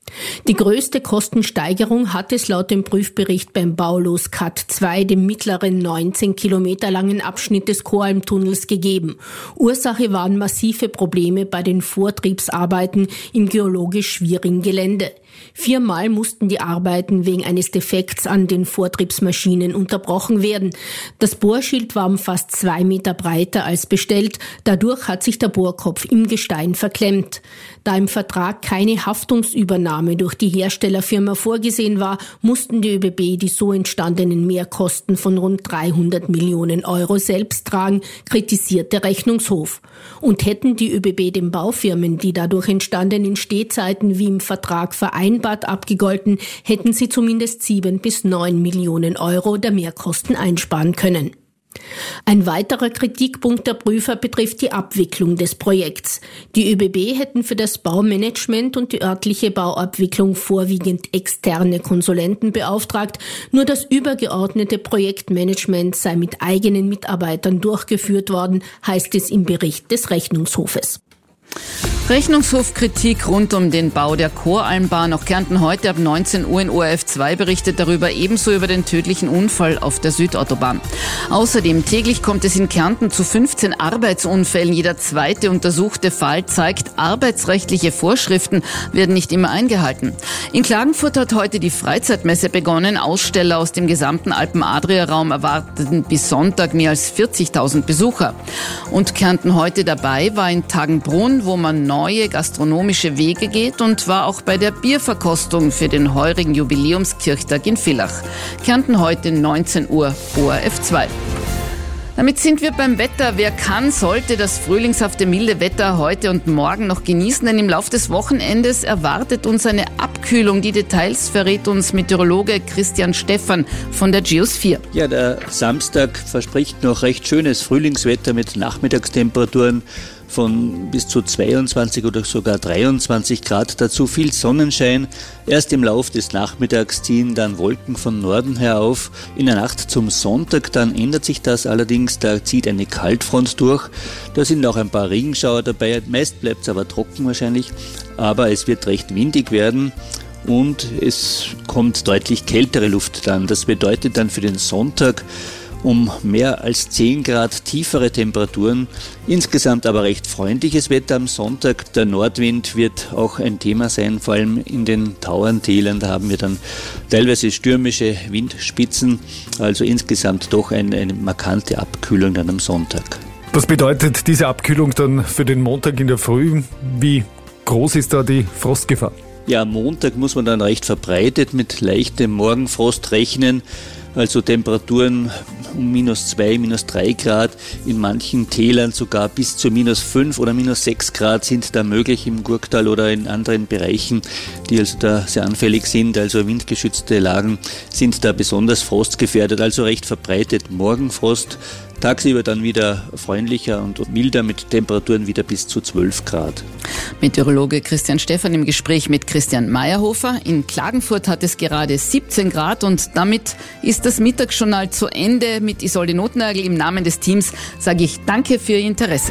S21: Die größte Kostensteigerung hat es laut dem Prüfbericht beim Baulos Cut 2, dem mittleren 19 Kilometer langen Abschnitt des Choralmtunnels, gegeben. Ursache waren massive Probleme bei den Vortriebsarbeiten im geologisch schwierigen Gelände. 4-mal mussten die Arbeiten wegen eines Defekts an den Vortriebsmaschinen unterbrochen werden. Das Bohrschild war um fast 2 Meter breiter als bestellt. Dadurch hat sich der Bohrkopf im Gestein verklemmt. Da im Vertrag keine Haftungsübernahme durch die Herstellerfirma vorgesehen war, mussten die ÖBB die so entstandenen Mehrkosten von rund 300 Millionen Euro selbst tragen, kritisiert der Rechnungshof. Und hätten die ÖBB den Baufirmen die dadurch entstandenen Stehzeiten wie im Vertrag vereinbart abgegolten, hätten sie zumindest 7 bis 9 Millionen Euro der Mehrkosten einsparen können. Ein weiterer Kritikpunkt der Prüfer betrifft die Abwicklung des Projekts. Die ÖBB hätten für das Baumanagement und die örtliche Bauabwicklung vorwiegend externe Konsulenten beauftragt. Nur das übergeordnete Projektmanagement sei mit eigenen Mitarbeitern durchgeführt worden, heißt es im Bericht des Rechnungshofes.
S15: Rechnungshofkritik rund um den Bau der Choralmbahn. Auch Kärnten heute ab 19 Uhr in ORF 2 berichtet darüber, ebenso über den tödlichen Unfall auf der Südautobahn. Außerdem täglich kommt es in Kärnten zu 15 Arbeitsunfällen. Jeder zweite untersuchte Fall zeigt, arbeitsrechtliche Vorschriften werden nicht immer eingehalten. In Klagenfurt hat heute die Freizeitmesse begonnen. Aussteller aus dem gesamten Alpen-Adria-Raum erwarteten bis Sonntag mehr als 40.000 Besucher. Und Kärnten heute dabei war in Tagenbrunn, wo man neue gastronomische Wege geht, und war auch bei der Bierverkostung für den heurigen Jubiläumskirchtag in Villach. Kärnten heute 19 Uhr, ORF 2. Damit sind wir beim Wetter. Wer kann, sollte das frühlingshafte milde Wetter heute und morgen noch genießen, denn im Lauf des Wochenendes erwartet uns eine Abkühlung. Die Details verrät uns Meteorologe Christian Stephan von der Geosphere.
S1: Ja, der Samstag verspricht noch recht schönes Frühlingswetter mit Nachmittagstemperaturen von bis zu 22 oder sogar 23 Grad. Dazu viel Sonnenschein. Erst im Lauf des Nachmittags ziehen dann Wolken von Norden her auf. In der Nacht zum Sonntag dann ändert sich das allerdings. Da zieht eine Kaltfront durch. Da sind auch ein paar Regenschauer dabei. Meist bleibt es aber trocken wahrscheinlich. Aber es wird recht windig werden. Und es kommt deutlich kältere Luft dann. Das bedeutet dann für den Sonntag um mehr als 10 Grad tiefere Temperaturen. Insgesamt aber recht freundliches Wetter am Sonntag. Der Nordwind wird auch ein Thema sein, vor allem in den Tauerntälern. Da haben wir dann teilweise stürmische Windspitzen. Also insgesamt doch eine markante Abkühlung dann am Sonntag.
S8: Was bedeutet diese Abkühlung dann für den Montag in der Früh? Wie groß ist da die Frostgefahr?
S1: Ja, am Montag muss man dann recht verbreitet mit leichtem Morgenfrost rechnen. Also Temperaturen um -2, -3 Grad, in manchen Tälern sogar bis zu -5 oder -6 Grad sind da möglich im Gurktal oder in anderen Bereichen, die also da sehr anfällig sind. Also windgeschützte Lagen sind da besonders frostgefährdet, also recht verbreitet Morgenfrost. Tagsüber dann wieder freundlicher und milder mit Temperaturen wieder bis zu 12 Grad.
S15: Meteorologe Christian Stephan im Gespräch mit Christian Meyerhofer. In Klagenfurt hat es gerade 17 Grad und damit ist das Mittagsjournal zu Ende. Mit Isolde Notnagel im Namen des Teams sage ich Danke für Ihr Interesse.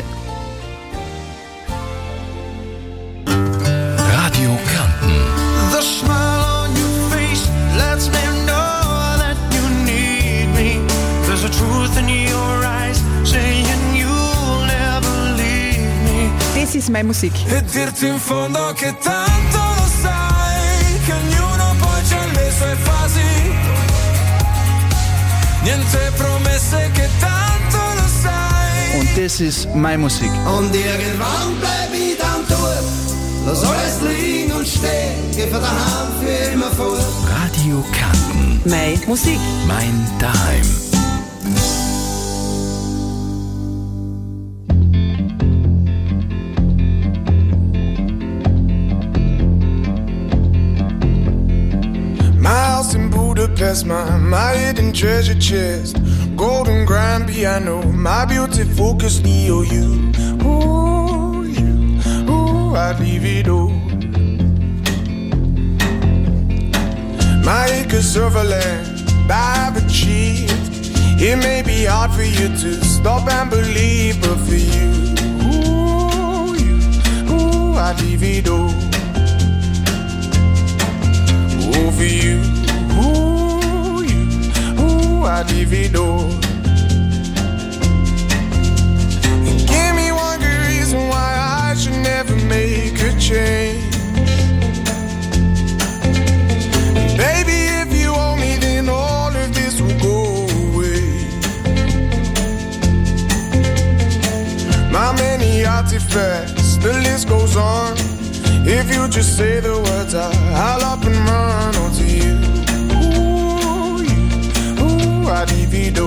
S2: Radio Kärnten.
S9: The smile on your face lets me know that you need me. There's a truth in your eyes saying you'll never leave me.
S22: Das ist meine Musik.
S9: E dirti in fondo che tanto lo sai, che ognuno poi c'ha le sue fasi. Niente promesse che tanto lo sai.
S22: Und das ist meine Musik.
S9: Und irgendwann bleib ich dann tot. Lass alles liegen und stehen, geh von daheim für immer vor.
S2: Radio Kärnten.
S22: Meine Musik.
S2: Mein Daheim.
S9: My house in Budapest, my hidden treasure chest, golden grand piano, my beauty focus EOU. Ooh, I'd leave it all. My acres of land I've achieved. It may be hard for you to stop and believe, but for you, I'd leave it all.
S4: dress, the list goes on. If you just say the words, I'll up and run. Oh, to you, ooh, I'd divido.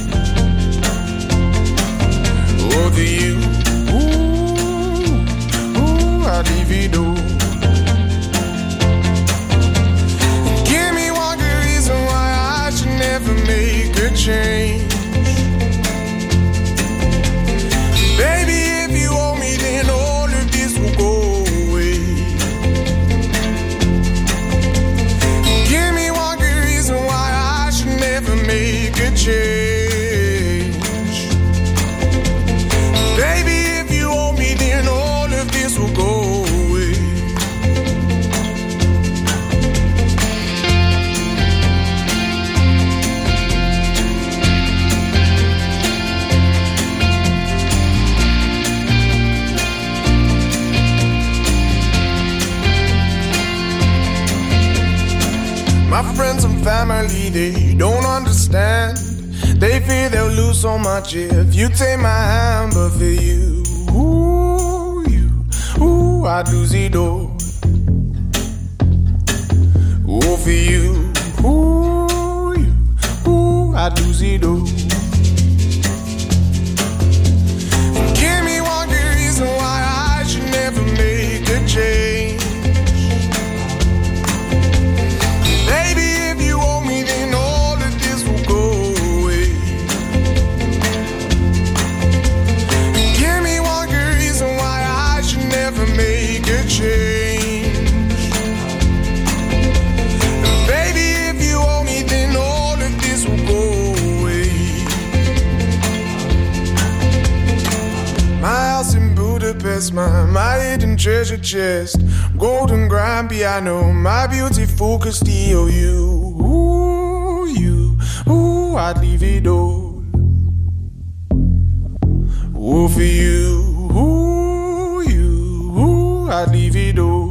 S4: Oh, to you, ooh, I'd divido. Give me one good reason why I should never make a change. Baby, if you owe me, then all of this will go away. Give me one good reason why I should never make a change. Baby, if you owe me, then all of this will go away. My friends and family, they don't understand. They fear they'll lose so much if you take my hand. But for you, I'd lose it all. Oh, for you, I'd lose it all. Give me one good reason why I should never make a change. My hidden treasure chest, golden grand piano, my beautiful Castillo. I'd leave it all. Oh, for you, I'd leave it all.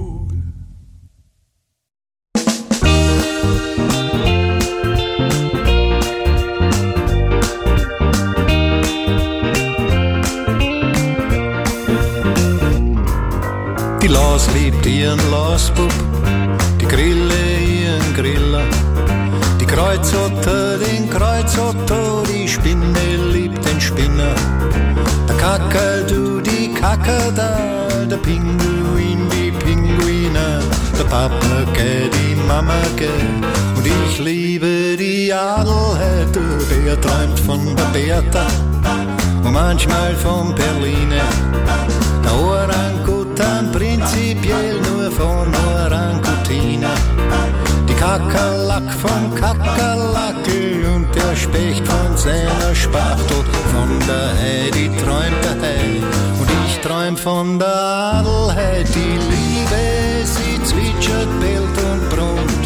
S6: Die Laus liebt ihren Lausbub, die Grille ihren Griller, die Kreuzotter den Kreuzotter, die Spinne liebt den Spinner, der Kakadu die Kakada, der Pinguin die Pinguine, der Papagei die Mamagei und ich liebe die Adelheid. Der träumt von der Bertha und manchmal von Berliner, der Orangutan prinzipiell nur von Orangutine, die Kakerlak vom Kakerlake und der Specht von seiner Spachtel. Von der Heidi träumt der Hei und ich träum von der Adelheid. Die Liebe, sie zwitschert, bellt und brummt,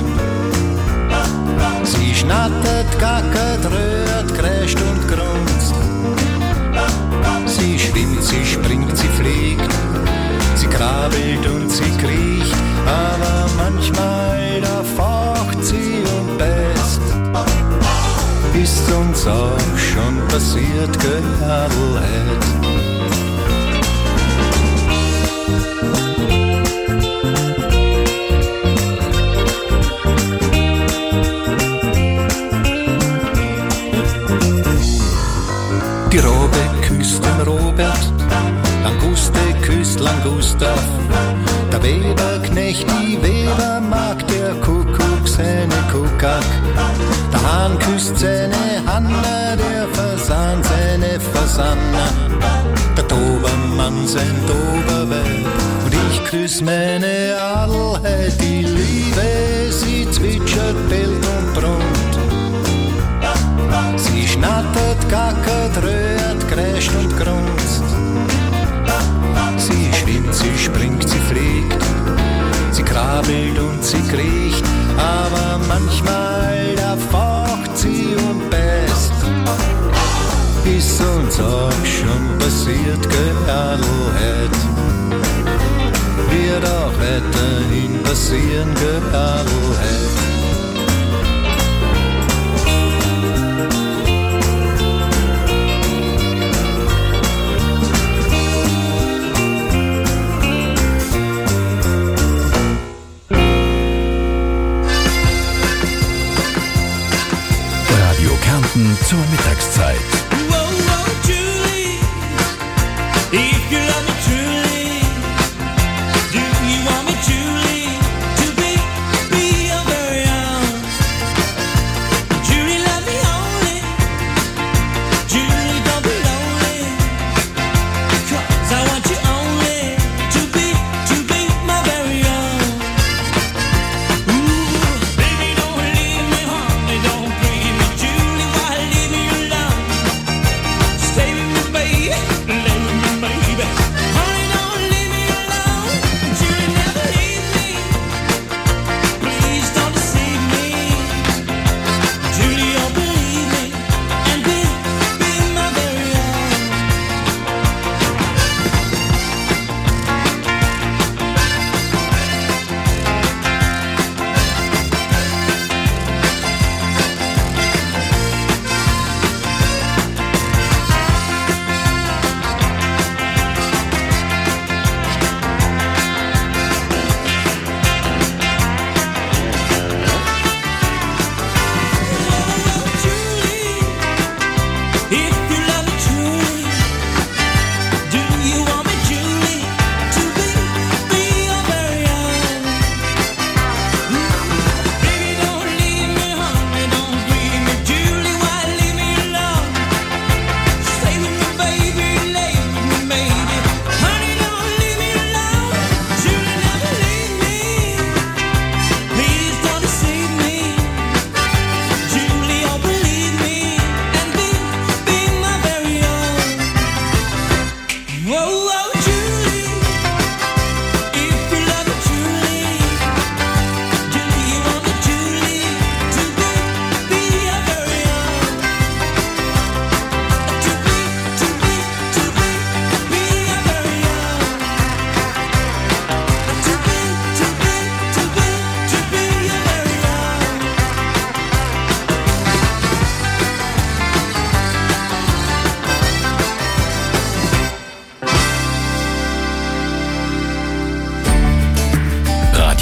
S6: sie schnattert, gackert, rührt, kräscht und grunzt. Sie schwimmt, sie springt, sie fliegt, sie krabbelt und sie kriecht, aber manchmal da faucht sie und beißt. Ist uns auch schon passiert, Adelheid. Die Robbe küsst den Robert, Languste küsst Langustaf, der Weberknecht die Webermagd, der Kuckuck seine Kuckack, der Hahn küsst seine Hanna, der Fasan seine Fasanna, der Dobermann sein Doberweib und ich küss meine Adelheid. Die Liebe, sie zwitschert, bellt und brummt, sie schnattert, gackert, rührt, kräscht und grunzt. Sie schwimmt, sie springt, sie fliegt, sie krabbelt und sie kriecht, aber manchmal da faucht sie und beißt. Ist uns auch schon passiert, Adelheid. Wird auch weiterhin passieren, Adelheid.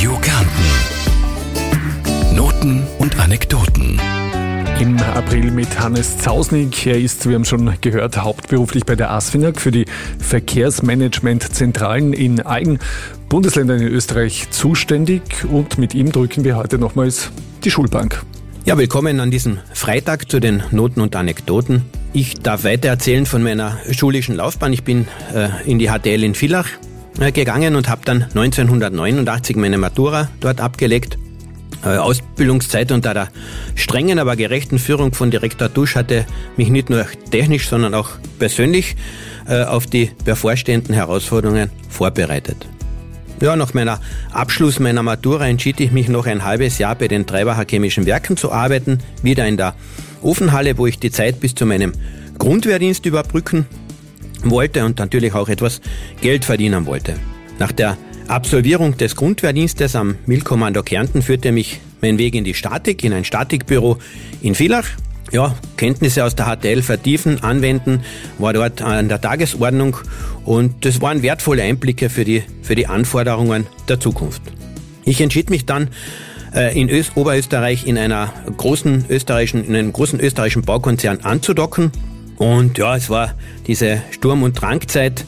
S2: Radio Kärnten. Noten und Anekdoten.
S8: Im April mit Hannes Zausnig. Er ist, wir haben schon gehört, hauptberuflich bei der ASFINAG für die Verkehrsmanagementzentralen in allen Bundesländern in Österreich zuständig. Und mit ihm drücken wir heute nochmals die Schulbank.
S3: Ja, willkommen an diesem Freitag zu den Noten und Anekdoten. Ich darf weiter erzählen von meiner schulischen Laufbahn. Ich bin in die HTL in Villach gegangen und habe dann 1989 meine Matura dort abgelegt. Ausbildungszeit unter der strengen, aber gerechten Führung von Direktor Dusch hatte mich nicht nur technisch, sondern auch persönlich auf die bevorstehenden Herausforderungen vorbereitet. Ja, nach Abschluss meiner Matura entschied ich mich noch ein halbes Jahr bei den Treibacher Chemischen Werken zu arbeiten, wieder in der Ofenhalle, wo ich die Zeit bis zu meinem Grundwehrdienst überbrücken wollte und natürlich auch etwas Geld verdienen wollte. Nach der Absolvierung des Grundwehrdienstes am MIL-Kommando Kärnten führte mich mein Weg in die Statik, in ein Statikbüro in Villach. Ja, Kenntnisse aus der HTL vertiefen, anwenden, war dort an der Tagesordnung und das waren wertvolle Einblicke für die Anforderungen der Zukunft. Ich entschied mich dann in Oberösterreich in einem großen österreichischen Baukonzern anzudocken und ja, es war diese Sturm- und Drangzeit,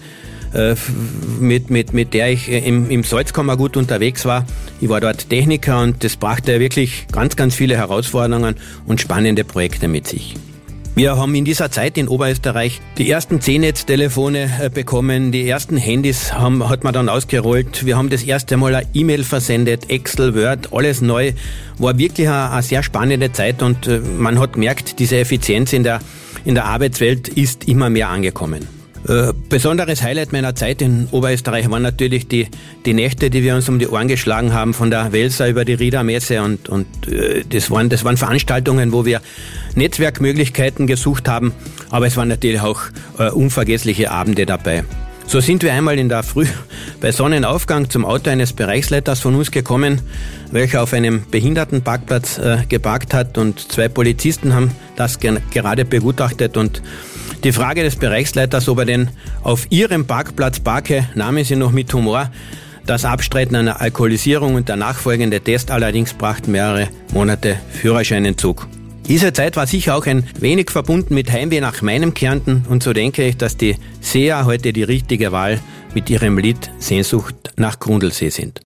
S3: mit der ich im Salzkammergut unterwegs war. Ich war dort Techniker und das brachte wirklich ganz, ganz viele Herausforderungen und spannende Projekte mit sich. Wir haben in dieser Zeit in Oberösterreich die ersten C-Netz-Telefone bekommen, die ersten Handys hat man dann ausgerollt. Wir haben das erste Mal eine E-Mail versendet, Excel, Word, alles neu. War wirklich eine sehr spannende Zeit und man hat gemerkt, diese Effizienz in der Arbeitswelt ist immer mehr angekommen. Besonderes Highlight meiner Zeit in Oberösterreich waren natürlich die Nächte, die wir uns um die Ohren geschlagen haben, von der Welser über die Riedermesse und das waren Veranstaltungen, wo wir Netzwerkmöglichkeiten gesucht haben, aber es waren natürlich auch unvergessliche Abende dabei. So sind wir einmal in der Früh bei Sonnenaufgang zum Auto eines Bereichsleiters von uns gekommen, welcher auf einem Behindertenparkplatz geparkt hat und zwei Polizisten haben das gerade begutachtet und die Frage des Bereichsleiters, ob er denn auf ihrem Parkplatz parke, nahmen sie noch mit Humor. Das Abstreiten einer Alkoholisierung und der nachfolgende Test allerdings brachten mehrere Monate Führerscheinentzug. Diese Zeit war sicher auch ein wenig verbunden mit Heimweh nach meinem Kärnten und so denke ich, dass die Seher heute die richtige Wahl mit ihrem Lied Sehnsucht nach Grundlsee sind.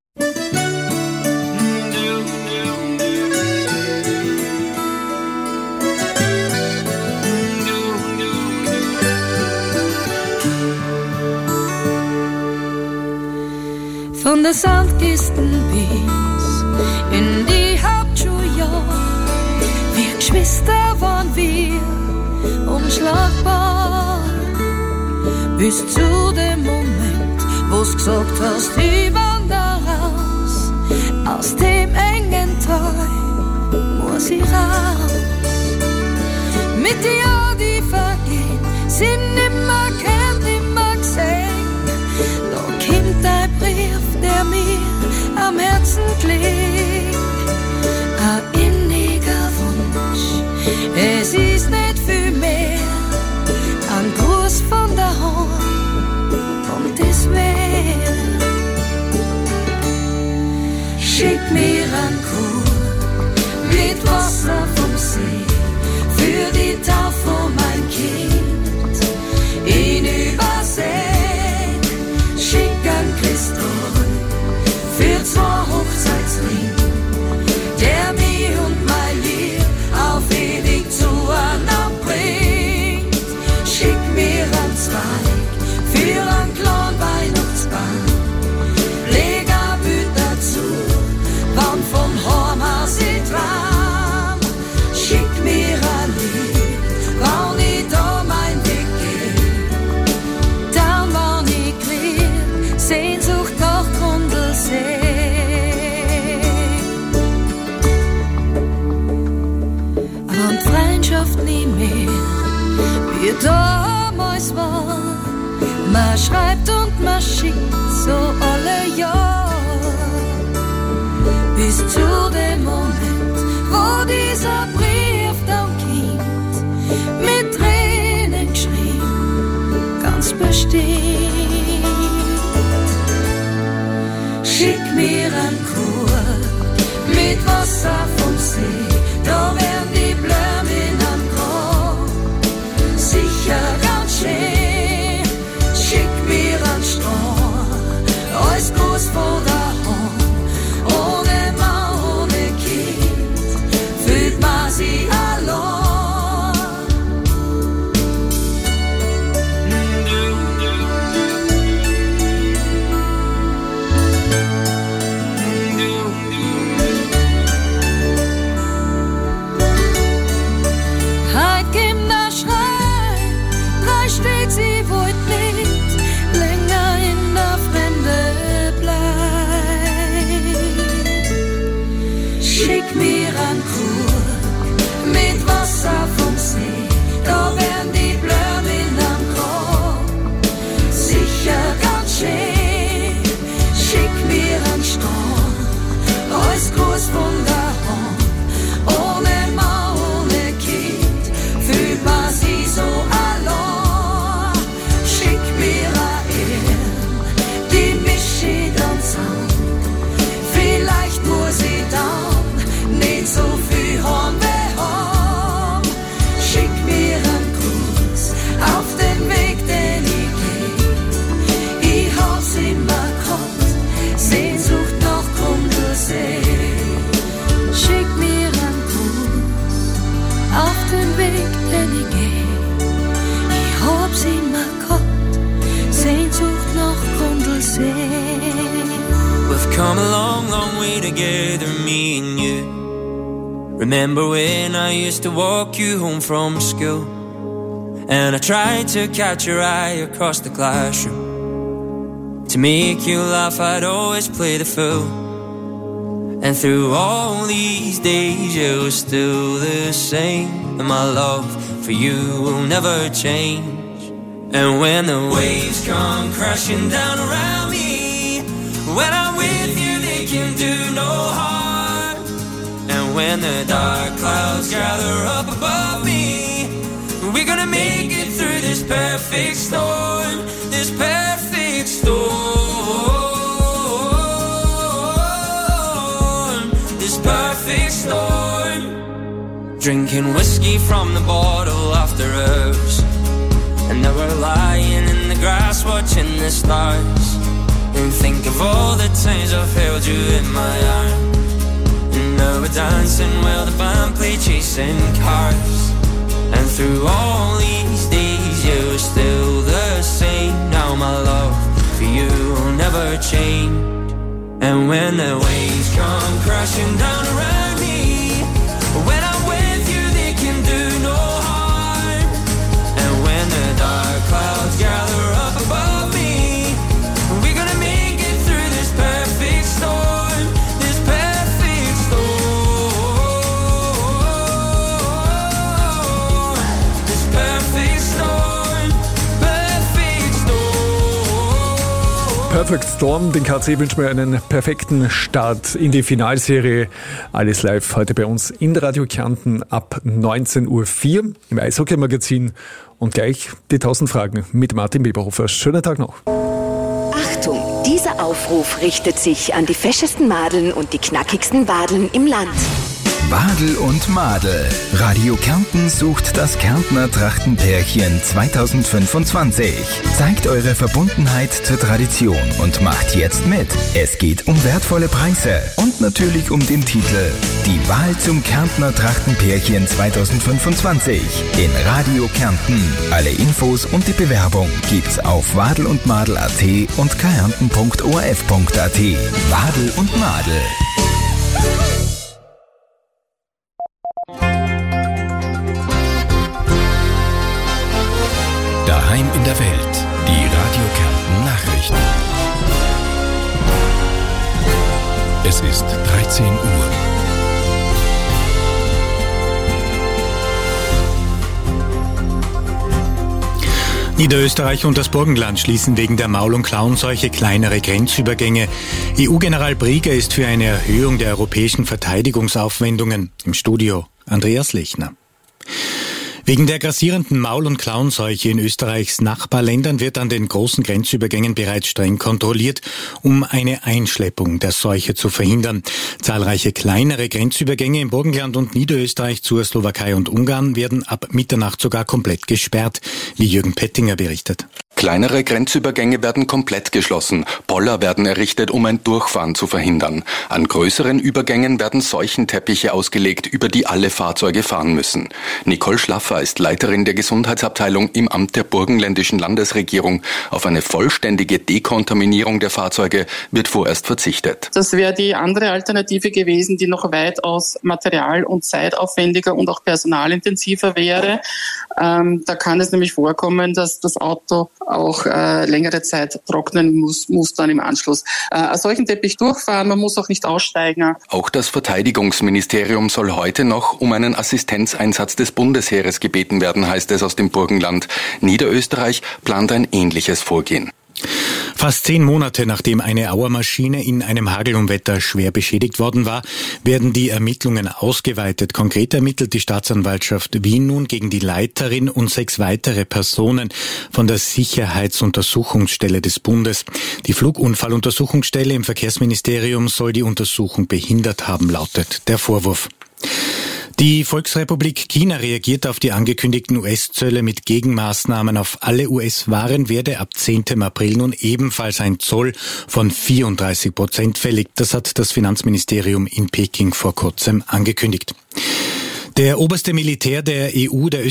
S10: Von der Sandkisten bis in die Hauptschuljahr, wir Geschwister waren wir unschlagbar. Bis zu dem Moment, wo's gesagt hast, ich wander raus, aus dem engen Tal muss ich raus. Mit den Jahren, die vergehen, sind nimmer kennt, nimmer gesehen. Da kommt dein Brief, der mir am Herzen klebt. Ein inniger Wunsch, es ist nicht viel mehr. Ein Gruß von daheim und es wär. Schick mir ein Krug mit Wasser vom See für die Taufe von mein Kind in Übersee. Schick ein Kristall für zwei Hochzeitsring, der mir und mein Lieb auf ewig zueinander bringt. Schick mir ein Zweig für ein kleinen Weihnachtsbaum, leg ein Bild dazu, wann von Hornhaus ich tram. Schick mir ein Lied, wann ich da mein Weg geh, dann wann ich krieg Sehnsucht nach Grundlsee. Und Freundschaft nie mehr, wie damals war. Man schreibt und man schickt so alle Jahr, bis zu dem Moment, wo dieser Brief dann kommt, mit Tränen geschrieben, ganz bestimmt. Schick mir mir einen Krug mit Wasser vom See, da werden die Blumen am Grab sicher ganz schön. Schick mir einen Strand, alles groß vor der Hand, ohne Mann, ohne Kind, fühlt man sich allein. Sie wollt nicht länger in der Fremde bleiben. Schick mir einen Krug mit Wasser vom See, da werden die Blumen am Grab sicher ganz schön. Schick mir einen Strand, alles groß von der Hand, ohne Mann, ohne Kind, fühlt man sich so allein. Vielleicht muss ich dann nicht so viel haben wie haben. Schick mir einen Gruß auf den Weg, den ich geh. Ich hab's immer gehabt, Sehnsucht nach Grundlsee. Schick mir einen Gruß auf den Weg, den ich geh. Ich hab's immer gehabt, Sehnsucht nach Grundlsee.
S9: We've come a long, long way together, me and you. Remember when I used to walk you home from school, and I tried to catch your eye across the classroom. To make you laugh, I'd always play the fool. And through all these days, you're still the same, and my love for you will never change. And when the waves come crashing down around me, when I'm with you, they can do no harm. And when the dark clouds gather up above me, we're gonna make it through this perfect storm, this perfect storm, this perfect storm. Drinking whiskey from the bottle after hours, and now we're lying in the grass watching the stars. And think of all the times I've held you in my arms, and now we're dancing while the band play chasing cars. And through all these days you're still the same. Now my love for you will never change. And when the waves come crashing down around me, when I'm with you they can do no harm. And when the dark clouds gather up above me,
S8: Perfect Storm, den KC wünscht mir einen perfekten Start in die Finalserie. Alles live heute bei uns in Radio Kärnten ab 19:04 Uhr im Eishockey-Magazin. Und gleich die 1000 Fragen mit Martin Weberhofer. Schönen Tag noch.
S5: Achtung, dieser Aufruf richtet sich an die feschesten Madeln und die knackigsten Wadeln im Land.
S2: Wadel und Madel. Radio Kärnten sucht das Kärntner Trachtenpärchen 2025. Zeigt eure Verbundenheit zur Tradition und macht jetzt mit. Es geht um wertvolle Preise und natürlich um den Titel Die Wahl zum Kärntner Trachtenpärchen 2025 in Radio Kärnten. Alle Infos und die Bewerbung gibt's auf wadelundmadel.at und kärnten.orf.at. Wadel und Madel. Daheim in der Welt, die Radio Kärnten Nachrichten. Es ist 13 Uhr.
S7: Niederösterreich und das Burgenland schließen wegen der Maul- und Klauenseuche kleinere Grenzübergänge. EU-General Brieger ist für eine Erhöhung der europäischen Verteidigungsaufwendungen. Im Studio Andreas Lechner. Wegen der grassierenden Maul- und Klauenseuche in Österreichs Nachbarländern wird an den großen Grenzübergängen bereits streng kontrolliert, um eine Einschleppung der Seuche zu verhindern. Zahlreiche kleinere Grenzübergänge im Burgenland und Niederösterreich zur Slowakei und Ungarn werden ab Mitternacht sogar komplett gesperrt, wie Jürgen Pettinger berichtet.
S11: Kleinere Grenzübergänge werden komplett geschlossen. Poller werden errichtet, um ein Durchfahren zu verhindern. An größeren Übergängen werden Seuchenteppiche ausgelegt, über die alle Fahrzeuge fahren müssen. Nicole Schlaffer ist Leiterin der Gesundheitsabteilung im Amt der burgenländischen Landesregierung. Auf eine vollständige Dekontaminierung der Fahrzeuge wird vorerst verzichtet.
S12: Das wäre die andere Alternative gewesen, die noch weitaus material- und zeitaufwendiger und auch personalintensiver wäre. Da kann es nämlich vorkommen, dass das Auto auch längere Zeit trocknen muss dann im Anschluss. Einen solchen Teppich durchfahren, man muss auch nicht aussteigen.
S11: Auch das Verteidigungsministerium soll heute noch um einen Assistenzeinsatz des Bundesheeres gebeten werden, heißt es aus dem Burgenland. Niederösterreich plant ein ähnliches Vorgehen.
S7: Fast 10 Monate nachdem eine Auermaschine in einem Hagelunwetter schwer beschädigt worden war, werden die Ermittlungen ausgeweitet. Konkret ermittelt die Staatsanwaltschaft Wien nun gegen die Leiterin und 6 weitere Personen von der Sicherheitsuntersuchungsstelle des Bundes. Die Flugunfalluntersuchungsstelle im Verkehrsministerium soll die Untersuchung behindert haben, lautet der Vorwurf. Die Volksrepublik China reagiert auf die angekündigten US-Zölle mit Gegenmaßnahmen auf alle US-Waren, werde ab 10. April nun ebenfalls ein Zoll von 34% fällig. Das hat das Finanzministerium in Peking vor kurzem angekündigt. Der oberste Militär der EU, der